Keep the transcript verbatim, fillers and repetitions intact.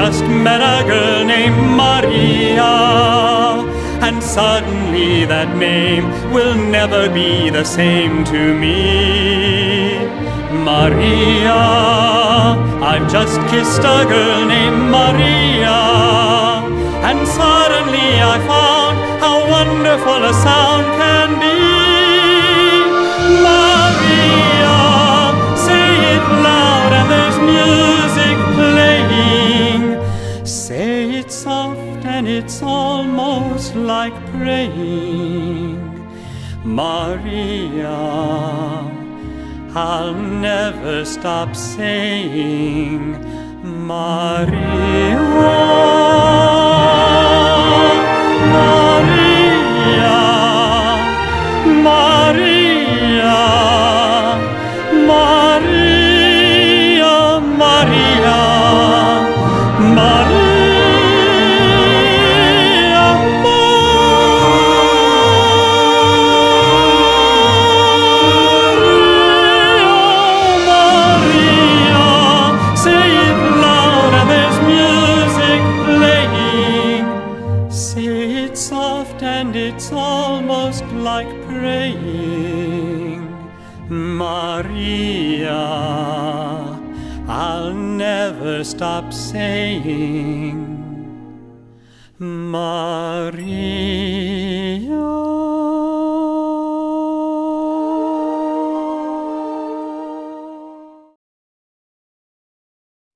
just met a girl named Maria, and suddenly that name will never be the same to me. Maria, I've just kissed a girl named Maria, and suddenly I found how wonderful a sound can be. Maria, say it loud and there's music playing. Say it soft and it's almost like praying. Maria, I'll never stop saying Maria, Maria, Maria, Maria, Maria, Maria. Soft and it's almost like praying. Maria, I'll never stop saying Maria.